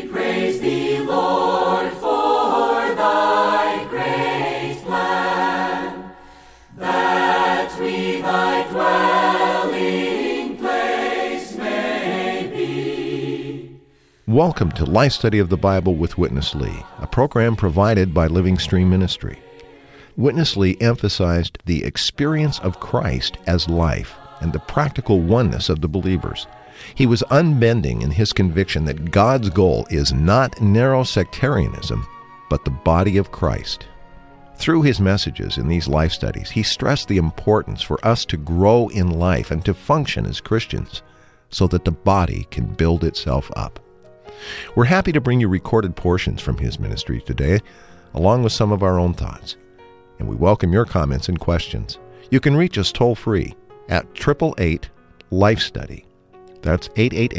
praise thee, Lord, for thy great plan, that we thy dwelling place may be. Welcome to Life Study of the Bible with Witness Lee, a program provided by Living Stream Ministry. Witness Lee emphasized the experience of Christ as life and the practical oneness of the believers. He was unbending in his conviction that God's goal is not narrow sectarianism, but the body of Christ. Through his messages in these life studies, he stressed the importance for us to grow in life and to function as Christians so that the body can build itself up. We're happy to bring you recorded portions from his ministry today, along with some of our own thoughts. And we welcome your comments and questions. You can reach us toll-free at 888-LIFE-STUDY. That's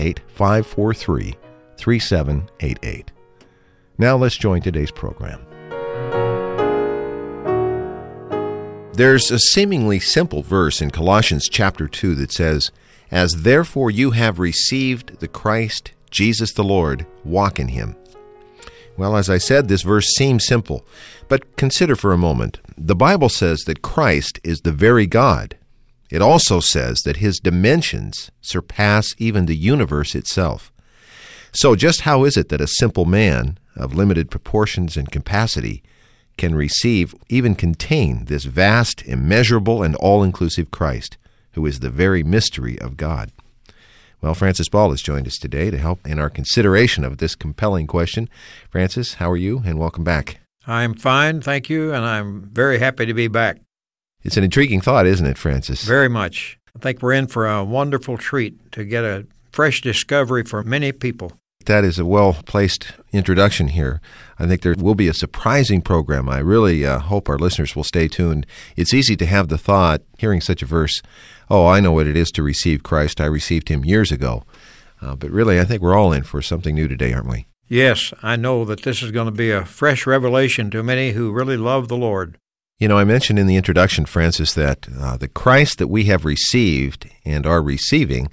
888-543-3788. Now let's join today's program. There's a seemingly simple verse in Colossians chapter 2 that says, "As therefore you have received the Christ, Jesus the Lord, walk in him." Well, as I said, this verse seems simple, but consider for a moment. The Bible says that Christ is the very God. It also says that his dimensions surpass even the universe itself. So just how is it that a simple man of limited proportions and capacity can receive, even contain, this vast, immeasurable, and all-inclusive Christ, who is the very mystery of God? Well, Francis Ball has joined us today to help in our consideration of this compelling question. Francis, how are you? And welcome back. I'm fine, thank you, and I'm very happy to be back. It's an intriguing thought, isn't it, Francis? Very much. I think we're in for a wonderful treat to get a fresh discovery for many people. That is a well-placed introduction here. I think there will be a surprising program. I really hope our listeners will stay tuned. It's easy to have the thought, hearing such a verse, oh, I know what it is to receive Christ. I received him years ago. But really, I think we're all in for something new today, aren't we? Yes, I know that this is going to be a fresh revelation to many who really love the Lord. You know, I mentioned in the introduction, Francis, that the Christ that we have received and are receiving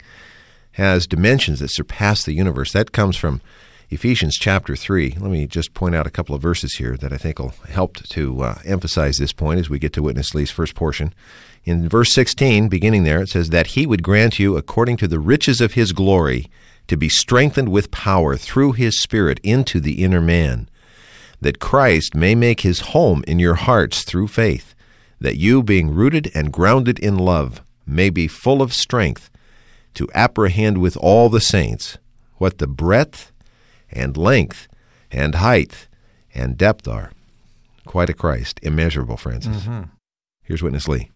has dimensions that surpass the universe. That comes from Ephesians chapter 3. Let me just point out a couple of verses here that I think will help to emphasize this point as we get to Witness Lee's first portion. In verse 16, beginning there, it says, "That he would grant you, according to the riches of his glory, to be strengthened with power through his Spirit into the inner man, that Christ may make his home in your hearts through faith, that you, being rooted and grounded in love, may be full of strength, to apprehend with all the saints what the breadth and length and height and depth are." Quite a Christ, immeasurable, Francis. Mm-hmm. Here's Witness Lee.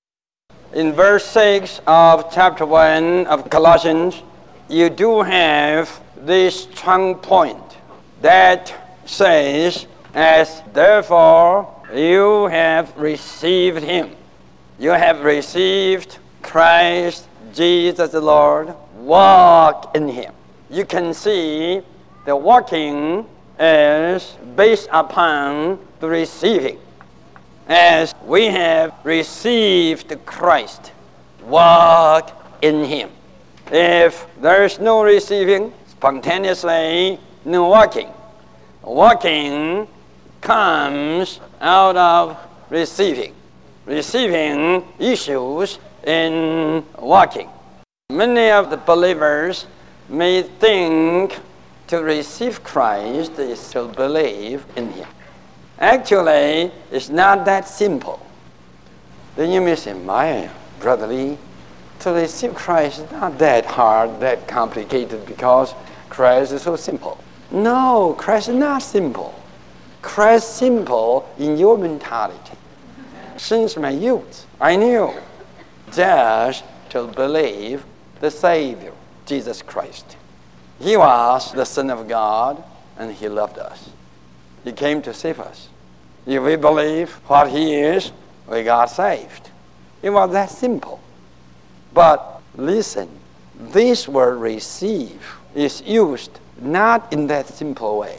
In verse 6 of chapter 1 of Colossians, you do have this strong point that says, "As therefore you have received him." You have received Christ Jesus the Lord, walk in him. You can see the walking is based upon the receiving. As we have received Christ, walk in him. If there is no receiving, spontaneously, no walking. Walking comes out of receiving. Receiving issues in walking. Many of the believers may think to receive Christ is to believe in him. Actually, it's not that simple. Then you may say, "My brother Lee, to receive Christ is not that hard, that complicated, because Christ is so simple." No, Christ is not simple. Christ is simple in your mentality. Since my youth, I knew just to believe the Savior, Jesus Christ. He was the Son of God, and he loved us. He came to save us. If we believe what he is, we got saved. It was that simple. But listen, this word "receive" is used not in that simple way.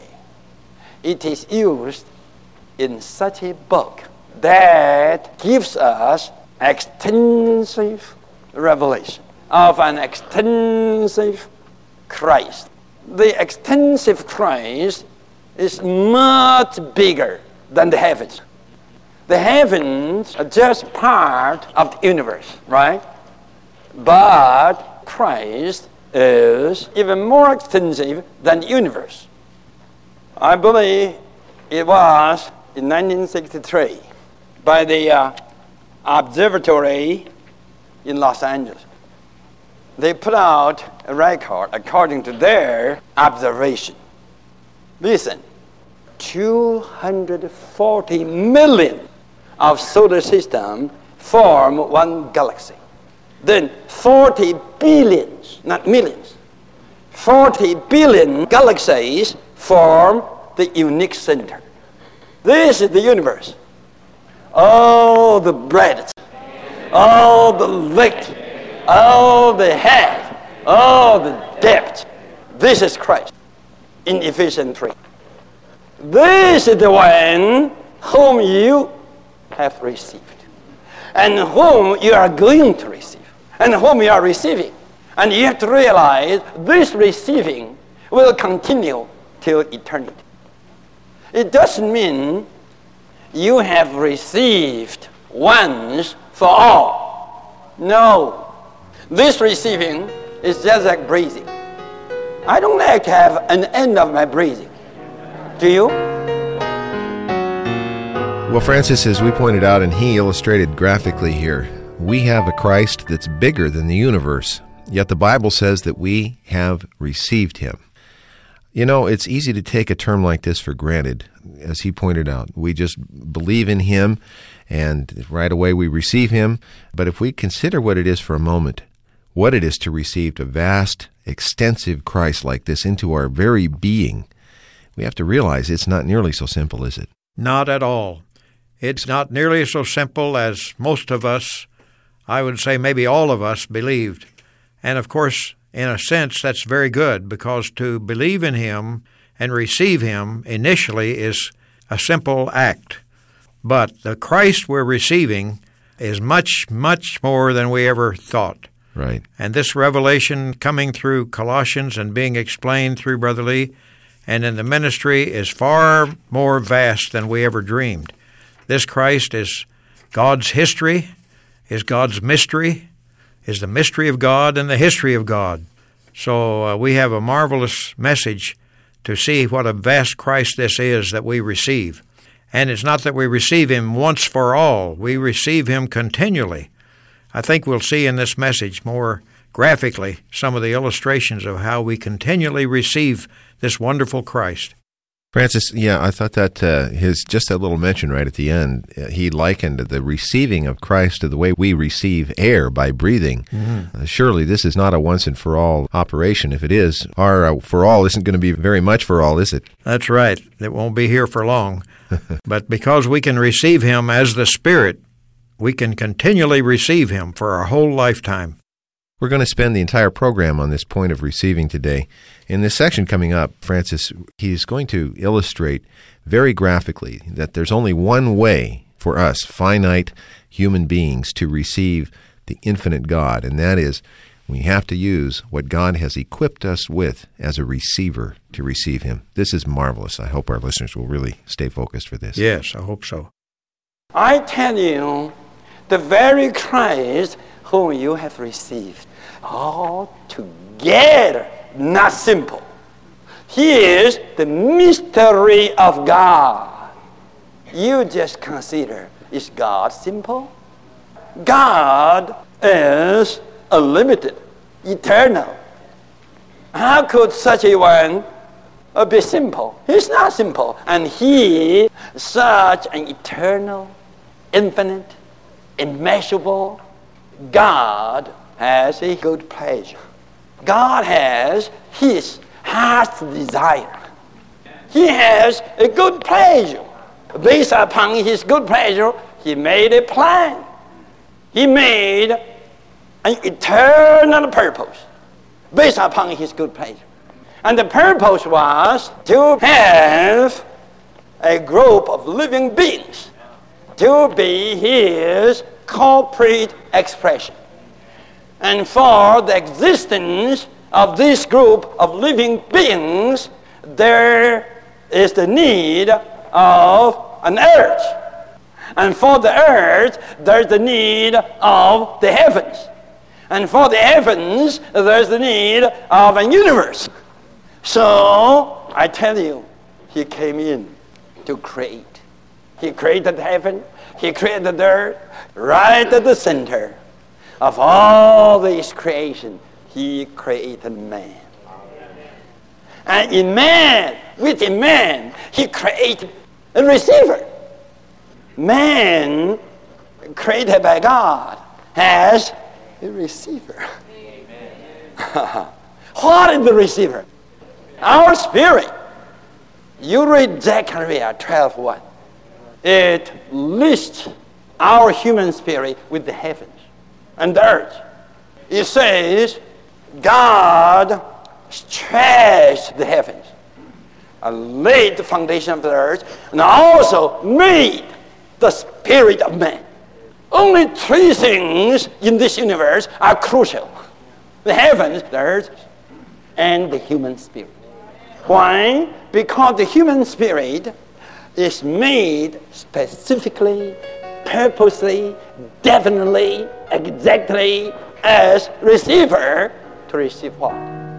It is used in such a book that gives us extensive revelation of an extensive Christ. the extensive Christ is much bigger than the heavens. The heavens are just part of the universe, right? But Christ is even more extensive than the universe. I believe it was in 1963 by the observatory in Los Angeles. They put out a record according to their observation. Listen, 240 million of solar system form one galaxy. Then 40 billions, not millions, 40 billion galaxies form the unique center. This is the universe. All the breadth, all the length, all the height, all the depth. This is Christ in Ephesians 3. This is the one whom you have received, and whom you are going to receive, and whom you are receiving. And you have to realize this receiving will continue till eternity. It doesn't mean you have received once for all. No. This receiving is just like breathing. I don't like to have an end of my breathing. Do you? Well, Francis, as we pointed out, and he illustrated graphically here, we have a Christ that's bigger than the universe, yet the Bible says that we have received him. You know, it's easy to take a term like this for granted. As he pointed out, we just believe in him, and right away we receive him. But if we consider what it is for a moment, what it is to receive a vast, extensive Christ like this into our very being, we have to realize it's not nearly so simple, is it? Not at all. It's not nearly so simple as most of us, I would say maybe all of us, believed. And of course, in a sense, that's very good, because to believe in him and receive him initially is a simple act. But the Christ we're receiving is much, much more than we ever thought. Right. And this revelation coming through Colossians and being explained through Brother Lee and in the ministry is far more vast than we ever dreamed. This Christ is God's history, is God's mystery, is the mystery of God and the history of God. So we have a marvelous message to see what a vast Christ this is that we receive. And it's not that we receive him once for all. We receive him continually. I think we'll see in this message more graphically some of the illustrations of how we continually receive this wonderful Christ. Francis, I thought that just that little mention right at the end, he likened the receiving of Christ to the way we receive air by breathing. Mm-hmm. Surely this is not a once-and-for-all operation. If it is, our for all isn't going to be very much for all, is it? That's right. It won't be here for long. But because we can receive him as the Spirit, we can continually receive him for our whole lifetime. We're going to spend the entire program on this point of receiving today. In this section coming up, Francis, he's going to illustrate very graphically that there's only one way for us, finite human beings, to receive the infinite God, and that is we have to use what God has equipped us with as a receiver to receive him. This is marvelous. I hope our listeners will really stay focused for this. Yes, I hope so. I tell you, the very Christ whom you have received, all together not simple. He is the mystery of God. You just consider, is God simple? God is unlimited, eternal. How could such a one be simple? He's not simple. And he, such an eternal, infinite, immeasurable God, has a good pleasure. God has his heart's desire. He has a good pleasure. Based upon his good pleasure, he made a plan. He made an eternal purpose based upon his good pleasure. And the purpose was to have a group of living beings to be his corporate expression, and for the existence of this group of living beings, there is the need of an earth. And for the earth, there's the need of the heavens. And for the heavens, there's the need of a universe. So, I tell you, he came in to create. He created heaven. He created the earth. Right at the center of all this creation, he created man. And in man, within man, he created a receiver. Man, created by God, has a receiver. What is the receiver? Our spirit. You read Zechariah 12:1. It lists our human spirit with the heavens and the earth. It says, God stretched the heavens, laid the foundation of the earth, and also made the spirit of man. Only three things in this universe are crucial: the heavens, the earth, and the human spirit. Why? Because the human spirit is made specifically, purposely, definitely, exactly as receiver to receive what?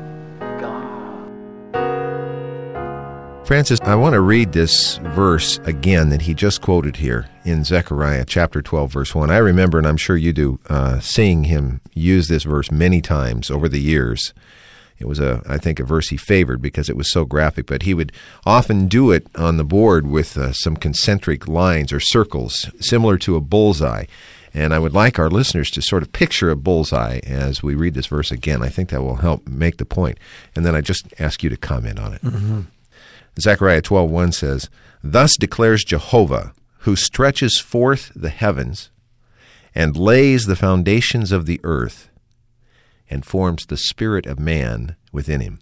Francis, I want to read this verse again that he just quoted here in Zechariah chapter 12, verse 1. I remember, and I'm sure you do, seeing him use this verse many times over the years. It was, I think, a verse he favored because it was so graphic, but he would often do it on the board with some concentric lines or circles, similar to a bullseye. And I would like our listeners to sort of picture a bullseye as we read this verse again. I think that will help make the point. And then I just ask you to comment on it. Mm-hmm. Zechariah 12:1 says, "Thus declares Jehovah, who stretches forth the heavens and lays the foundations of the earth and forms the spirit of man within him."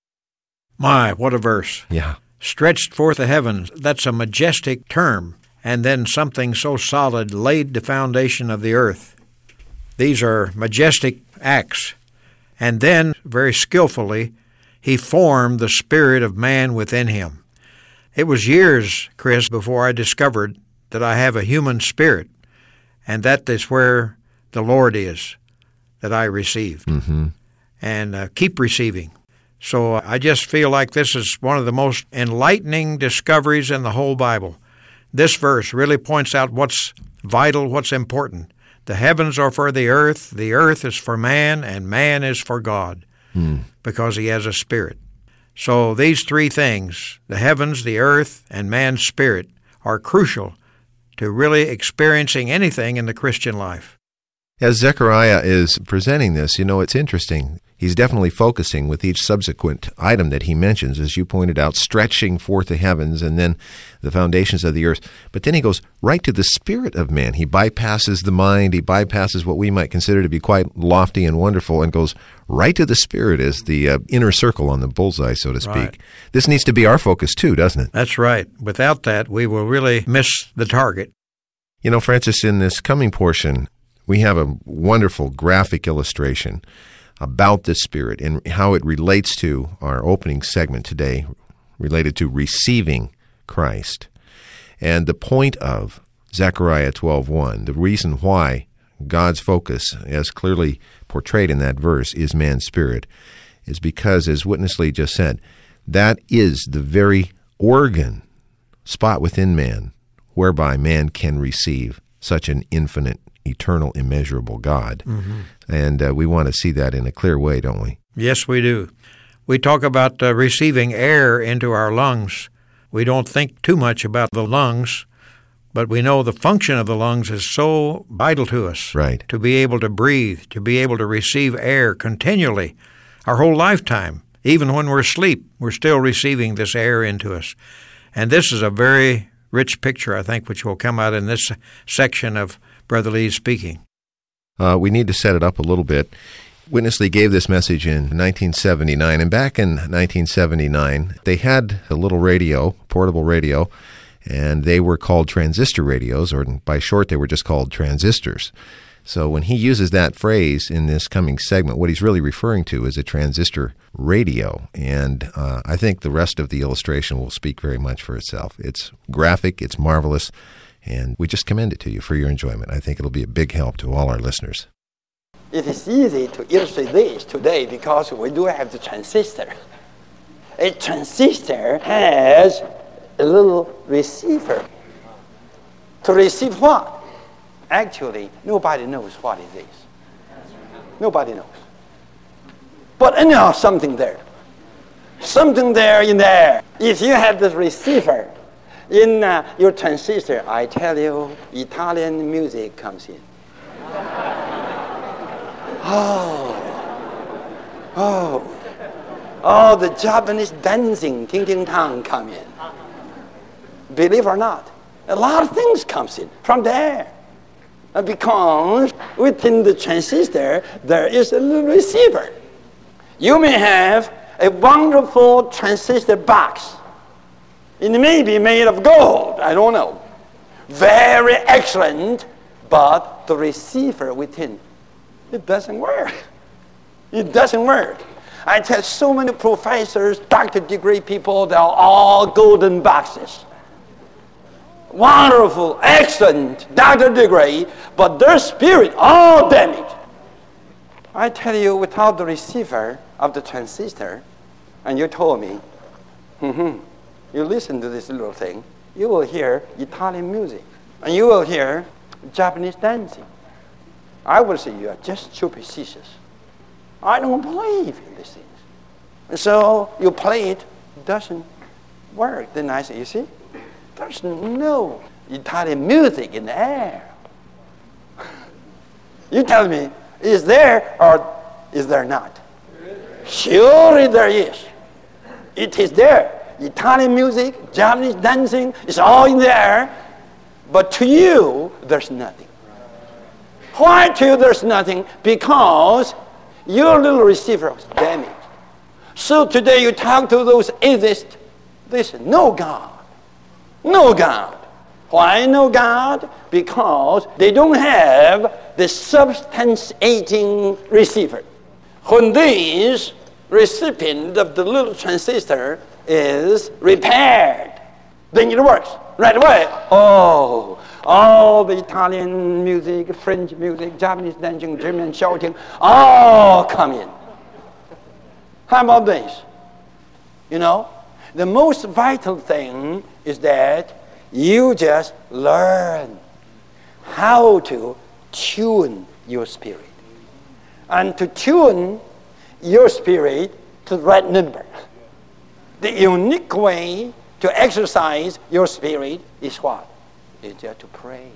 My, what a verse. Yeah. Stretched forth the heavens, that's a majestic term. And then something so solid laid the foundation of the earth. These are majestic acts. And then, very skillfully, he formed the spirit of man within him. It was years, Chris, before I discovered that I have a human spirit, and that is where the Lord is, that I received, and keep receiving. So I just feel like this is one of the most enlightening discoveries in the whole Bible. This verse really points out what's vital, what's important. The heavens are for the earth is for man, and man is for God. Because he has a spirit. So these three things, the heavens, the earth, and man's spirit, are crucial to really experiencing anything in the Christian life. As Zechariah is presenting this, it's interesting. He's definitely focusing with each subsequent item that he mentions, as you pointed out, stretching forth the heavens and then the foundations of the earth. But then he goes right to the spirit of man. He bypasses the mind. He bypasses what we might consider to be quite lofty and wonderful and goes right to the spirit as the inner circle on the bullseye, so to speak. Right. This needs to be our focus too, doesn't it? That's right. Without that, we will really miss the target. Francis, in this coming portion, we have a wonderful graphic illustration about the Spirit and how it relates to our opening segment today, related to receiving Christ. And the point of Zechariah 12:1, the reason why God's focus, as clearly portrayed in that verse, is man's spirit, is because, as Witness Lee just said, that is the very organ, spot within man, whereby man can receive such an infinite, eternal, immeasurable God. And we want to see that in a clear way, don't we? Yes, we do. We talk about receiving air into our lungs. We don't think too much about the lungs, but we know the function of the lungs is so vital to us. Right. To be able to breathe, to be able to receive air continually, our whole lifetime. Even when we're asleep, we're still receiving this air into us. And this is a very rich picture, I think, which will come out in this section of Brother Lee's speaking. We need to set it up a little bit. Witness Lee gave this message in 1979, and back in 1979, they had a little radio, portable radio, and they were called transistor radios, or by short, they were just called transistors. So when he uses that phrase in this coming segment, what he's really referring to is a transistor radio. And I think the rest of the illustration will speak very much for itself. It's graphic, it's marvelous, and we just commend it to you for your enjoyment. I think it'll be a big help to all our listeners. It is easy to illustrate this today because we do have the transistor. A transistor has a little receiver. To receive what? Actually, nobody knows what it is. Nobody knows. But anyhow, something there. Something there in there. If you have this receiver in your transistor, I tell you, Italian music comes in. Oh, the Japanese dancing, ting ting tang, come in. Believe or not, a lot of things comes in from there. Because within the transistor, there is a little receiver. You may have a wonderful transistor box. It may be made of gold, I don't know. Very excellent, but the receiver within, it doesn't work. It doesn't work. I tell so many professors, doctor degree people, they're all golden boxes. Wonderful, excellent doctor degree, but their spirit all damaged. I tell you, without the receiver of the transistor, and you told me, you listen to this little thing, you will hear Italian music, and you will hear Japanese dancing. I will say you are just superstitious. I don't believe in these things. And so you play it doesn't work. Then I say, you see, there's no Italian music in the air. You tell me, is there or is there not? Surely there is. It is there. Italian music, Japanese dancing, it's all in the air. But to you, there's nothing. Why to you there's nothing? Because your little receiver was damaged. So today you talk to those atheists, they say, no God. No God. Why no God? Because they don't have the substantiating receiver. When this recipient of the little transistor is repaired, then it works right away. Oh, all the Italian music, French music, Japanese dancing, German shouting, all come in. How about this? You know, the most vital thing is that you just learn how to tune your spirit. And to tune your spirit to the right number. The unique way to exercise your spirit is what? It's just to pray.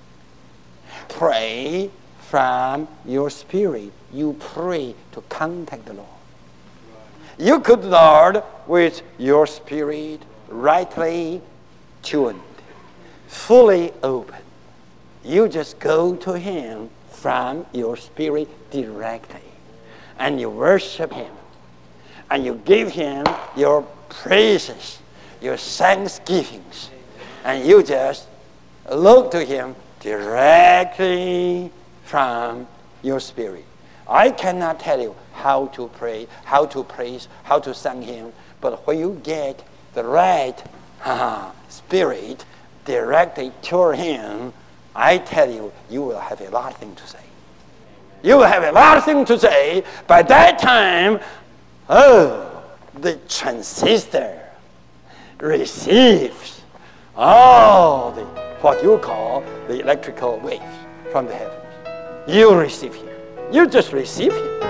Pray from your spirit. You pray to contact the Lord. You could, Lord, with your spirit rightly tuned, fully open. You just go to Him from your spirit directly. And you worship Him. And you give Him your praises, your thanksgivings. And you just look to Him directly from your spirit. I cannot tell you how to pray, how to praise, how to thank Him. But when you get the right spirit directly toward Him, I tell you, you will have a lot of things to say. You will have a lot of things to say. By that time, the transistor receives all the, what you call the electrical waves from the heavens. You receive Him. You just receive Him.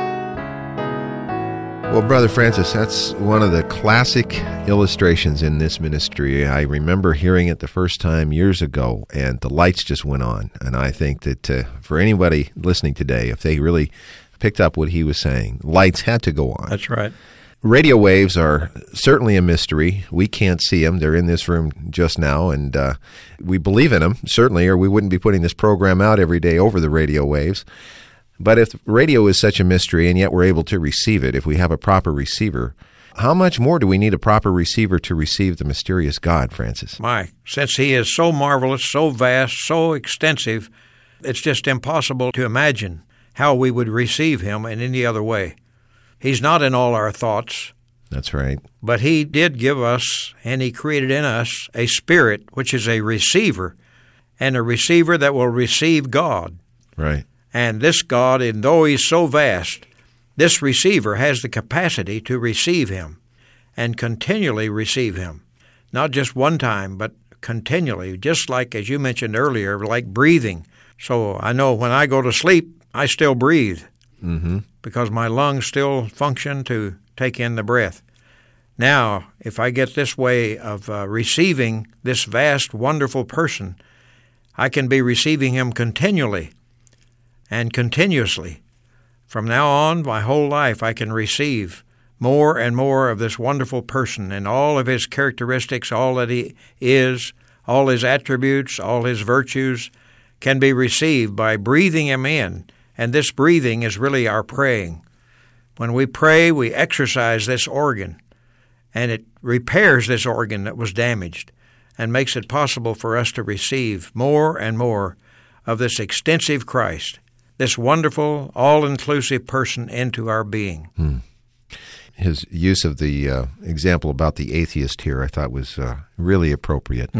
Well, Brother Francis, that's one of the classic illustrations in this ministry. I remember hearing it the first time years ago, and the lights just went on. And I think that for anybody listening today, if they really picked up what he was saying, lights had to go on. That's right. Radio waves are certainly a mystery. We can't see them. They're in this room just now, and we believe in them, certainly, or we wouldn't be putting this program out every day over the radio waves. But if radio is such a mystery, and yet we're able to receive it, if we have a proper receiver, how much more do we need a proper receiver to receive the mysterious God, Francis? Since He is so marvelous, so vast, so extensive, It's just impossible to imagine how we would receive him in any other way. He's not in all our thoughts. That's right. But he did give us, and he created in us, a spirit, which is a receiver, and a receiver that will receive God. Right. And this God, and though he's so vast, this receiver has the capacity to receive him and continually receive him. Not just one time, but continually, just like, as you mentioned earlier, like breathing. So I know when I go to sleep, I still breathe because my lungs still function to take in the breath. Now, if I get this way of receiving this vast, wonderful person, I can be receiving him continually and continuously. From now on, my whole life, I can receive more and more of this wonderful person and all of his characteristics, all that he is, all his attributes, all his virtues can be received by breathing him in. And this breathing is really our praying. When we pray, we exercise this organ, and it repairs this organ that was damaged and makes it possible for us to receive more and more of this extensive Christ, this wonderful, all-inclusive person into our being. His use of the example about the atheist here I thought was really appropriate.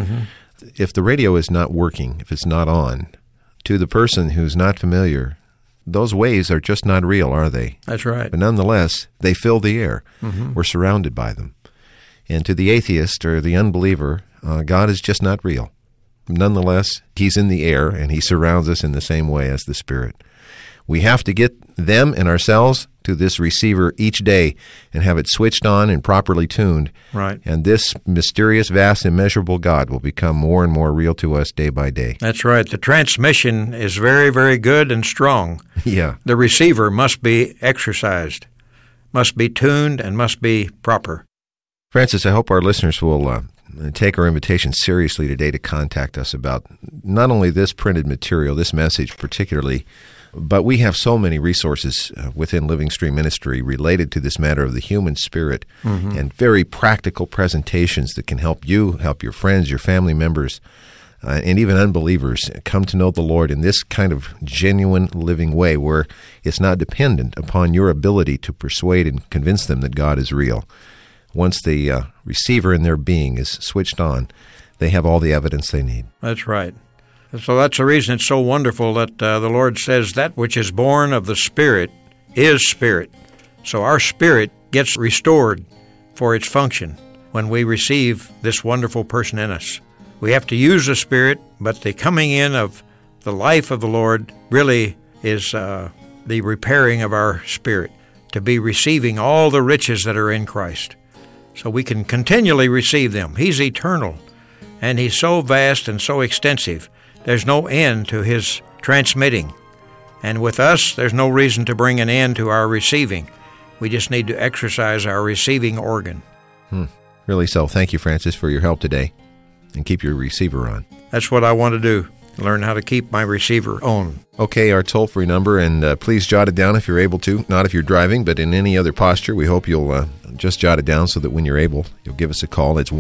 If the radio is not working, if it's not on, to the person who's not familiar, those waves are just not real, are they? That's right. But nonetheless, they fill the air. We're surrounded by them. And to the atheist or the unbeliever, God is just not real. Nonetheless, he's in the air, and he surrounds us in the same way as the Spirit. We have to get them and ourselves to this receiver each day and have it switched on and properly tuned. Right. And this mysterious, vast, immeasurable God will become more and more real to us day by day. That's right. The transmission is very, very good and strong. Yeah. The receiver must be exercised, must be tuned, and must be proper. Francis, I hope our listeners will take our invitation seriously today to contact us about not only this printed material, this message particularly, but we have so many resources within Living Stream Ministry related to this matter of the human spirit and very practical presentations that can help you, help your friends, your family members, and even unbelievers come to know the Lord in this kind of genuine living way where it's not dependent upon your ability to persuade and convince them that God is real. Once the receiver in their being is switched on, they have all the evidence they need. That's right. So that's the reason it's so wonderful that the Lord says that which is born of the Spirit is spirit. So our spirit gets restored for its function when we receive this wonderful person in us. We have to use the Spirit, but the coming in of the life of the Lord really is the repairing of our spirit, to be receiving all the riches that are in Christ. So we can continually receive them. He's eternal, and He's so vast and so extensive. There's no end to His transmitting. And with us, there's no reason to bring an end to our receiving. We just need to exercise our receiving organ. Really so. Thank you, Francis, for your help today. And keep your receiver on. That's what I want to do, learn how to keep my receiver on. Okay, our toll-free number, and please jot it down if you're able to. Not if you're driving, but in any other posture. We hope you'll just jot it down so that when you're able, you'll give us a call. It's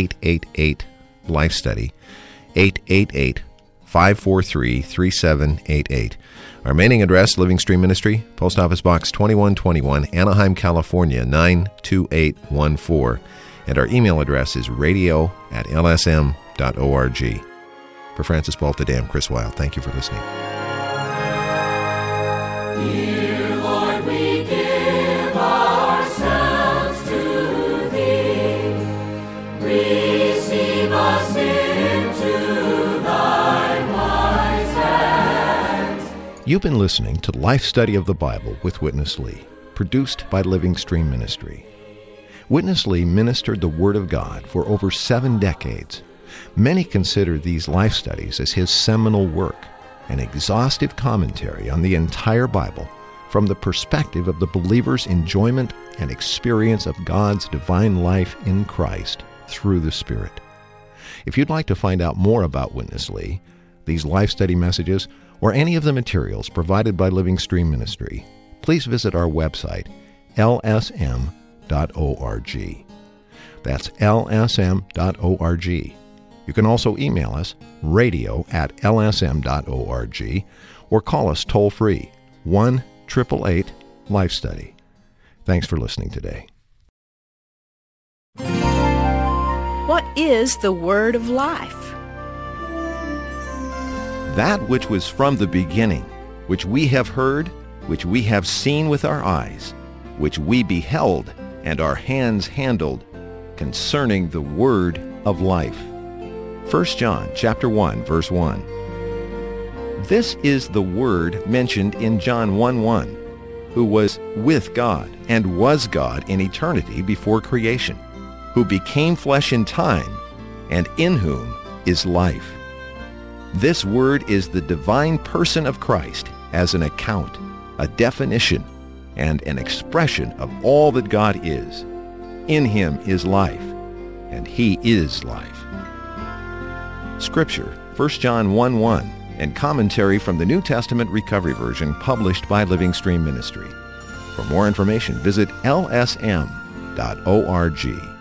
1-888-LIFE-STUDY, 888-543-3788. Our mailing address, Living Stream Ministry, Post Office Box 2121, Anaheim, California, 92814. And our email address is radio@lsm.org. For Francis Baltadam, I'm Chris Wilde. Thank you for listening. Dear Lord, we give ourselves to Thee. Receive us into Thy wise hands. You've been listening to Life Study of the Bible with Witness Lee, produced by Living Stream Ministry. Witness Lee ministered the Word of God for over 7 decades. Many consider these life studies as his seminal work, an exhaustive commentary on the entire Bible from the perspective of the believer's enjoyment and experience of God's divine life in Christ through the Spirit. If you'd like to find out more about Witness Lee, these life study messages, or any of the materials provided by Living Stream Ministry, please visit our website, lsm.org. That's lsm.org. You can also email us, radio@lsm.org, or call us toll-free, 1-888-LIFE-STUDY. Thanks for listening today. What is the word of life? That which was from the beginning, which we have heard, which we have seen with our eyes, which we beheld and our hands handled, concerning the word of life. 1 John chapter 1, verse 1. This is the word mentioned in John 1:1, who was with God and was God in eternity before creation, who became flesh in time, and in whom is life. This word is the divine person of Christ as an account, a definition, and an expression of all that God is. In him is life, and he is life. Scripture, 1 John 1:1, and commentary from the New Testament Recovery Version published by Living Stream Ministry. For more information, visit lsm.org.